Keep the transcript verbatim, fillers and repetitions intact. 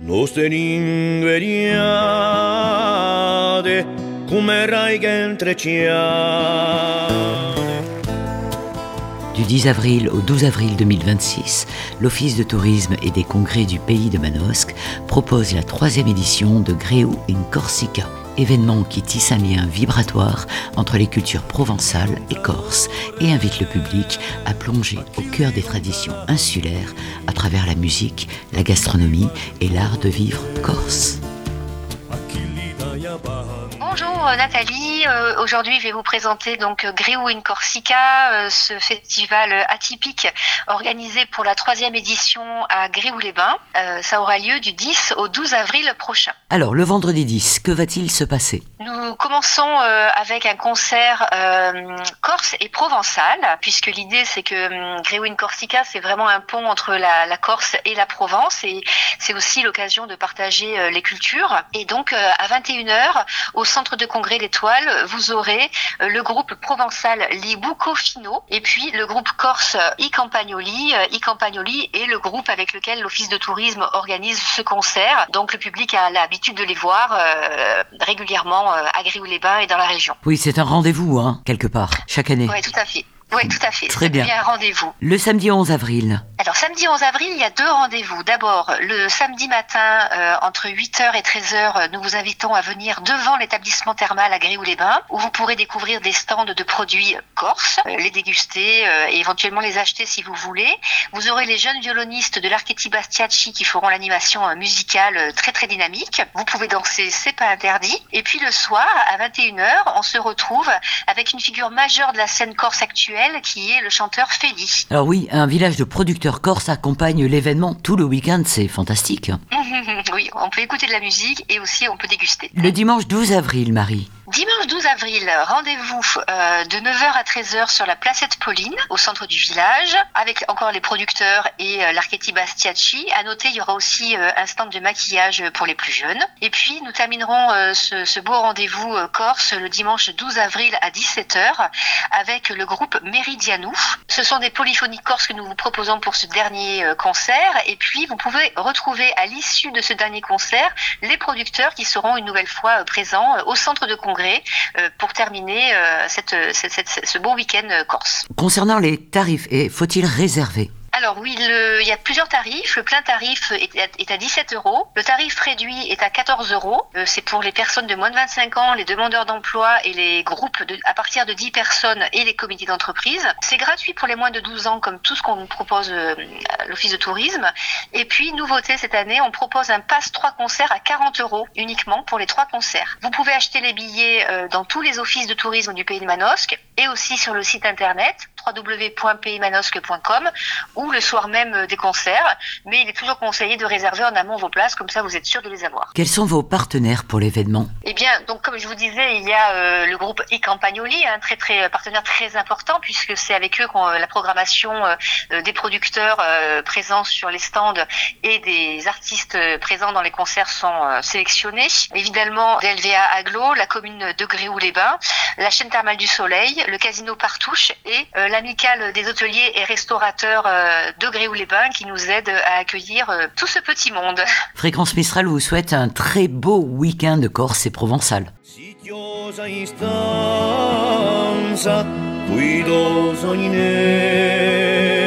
Nosterin veriade, come rai che intrecciate. Du dix avril au douze avril deux mille vingt-six, l'Office de tourisme et des congrès du pays de Manosque propose la troisième édition de Greu in Corsica, événement qui tisse un lien vibratoire entre les cultures provençales et corses et invite le public à plonger au cœur des traditions insulaires à travers la musique, la gastronomie et l'art de vivre corse. Bonjour Nathalie, euh, aujourd'hui je vais vous présenter donc Greu in Corsica, euh, ce festival atypique organisé pour la troisième édition à Gréoux-les-Bains. Euh, ça aura lieu du dix au douze avril prochain. Alors le vendredi dix, que va-t-il se passer ? Nous commençons euh, avec un concert euh, corse et provençal, puisque l'idée c'est que euh, Greu in Corsica c'est vraiment un pont entre la, la Corse et la Provence, et c'est aussi l'occasion de partager euh, les cultures. Et donc euh, à vingt et une heures, au centre de congrès l'Étoile, vous aurez le groupe provençal Li Bucofino et puis le groupe corse I Campagnoli. I Campagnoli est le groupe avec lequel l'Office de tourisme organise ce concert. Donc le public a l'habitude de les voir euh, régulièrement euh, à Gréoux-les-Bains et dans la région. Oui, c'est un rendez-vous, hein, quelque part, chaque année. Oui, tout à fait. Oui, tout à fait. Très bien. C'est bien un rendez-vous. Le samedi onze avril. Alors, samedi onze avril, il y a deux rendez-vous. D'abord, le samedi matin, euh, entre huit heures et treize heures, nous vous invitons à venir devant l'établissement thermal à Gréoux-les-Bains, où vous pourrez découvrir des stands de produits corses, euh, les déguster euh, et éventuellement les acheter si vous voulez. Vous aurez les jeunes violonistes de l'Archetti Bastiacci qui feront l'animation euh, musicale euh, très très dynamique. Vous pouvez danser, c'est pas interdit. Et puis le soir, à vingt et une heures, on se retrouve avec une figure majeure de la scène corse actuelle, qui est le chanteur Feli. Alors oui, un village de producteurs corses accompagne l'événement tout le week-end, c'est fantastique. Oui, on peut écouter de la musique et aussi on peut déguster. Le dimanche douze avril, Marie. Dimanche douze avril, rendez-vous euh, de neuf heures à treize heures sur la placette Pauline, au centre du village, avec encore les producteurs et euh, l'Archetti Bastiacci. À noter, il y aura aussi euh, un stand de maquillage pour les plus jeunes. Et puis, nous terminerons euh, ce, ce beau rendez-vous euh, corse le dimanche douze avril à dix-sept heures avec le groupe Méridianou. Ce sont des polyphonies corses que nous vous proposons pour ce dernier euh, concert. Et puis, vous pouvez retrouver à l'issue de ce dernier concert les producteurs qui seront une nouvelle fois euh, présents euh, au centre de congrès pour terminer cette, cette, cette, ce beau week-end corse. Concernant les tarifs, et faut-il réserver ? Alors oui, le, il y a plusieurs tarifs. Le plein tarif est, est à dix-sept euros. Le tarif réduit est à quatorze euros. Euh, c'est pour les personnes de moins de vingt-cinq ans, les demandeurs d'emploi et les groupes de, à partir de dix personnes et les comités d'entreprise. C'est gratuit pour les moins de douze ans, comme tout ce qu'on propose euh, à l'Office de tourisme. Et puis, nouveauté cette année, on propose un pass trois concerts à quarante euros uniquement pour les trois concerts. Vous pouvez acheter les billets euh, dans tous les offices de tourisme du pays de Manosque et aussi sur le site internet w w w point pays manosque point com ou le soir même des concerts, mais il est toujours conseillé de réserver en amont vos places, comme ça vous êtes sûr de les avoir. Quels sont vos partenaires pour l'événement ? Eh bien, donc comme je vous disais, il y a euh, le groupe I Campagnoli, un très très partenaire très important, puisque c'est avec eux qu'on la programmation euh, des producteurs euh, présents sur les stands et des artistes présents dans les concerts sont euh, sélectionnés. Évidemment, D L V A Aglo, la commune de Gréoux-les-Bains, la chaîne thermale du Soleil, le casino Partouche et euh, l'amicale des hôteliers et restaurateurs euh, de Gréoux-les-Bains qui nous aide à accueillir euh, tout ce petit monde. Fréquence Mistral vous souhaite un très beau week-end de Corse et provençal. Sitiosa istanza, guido sognere.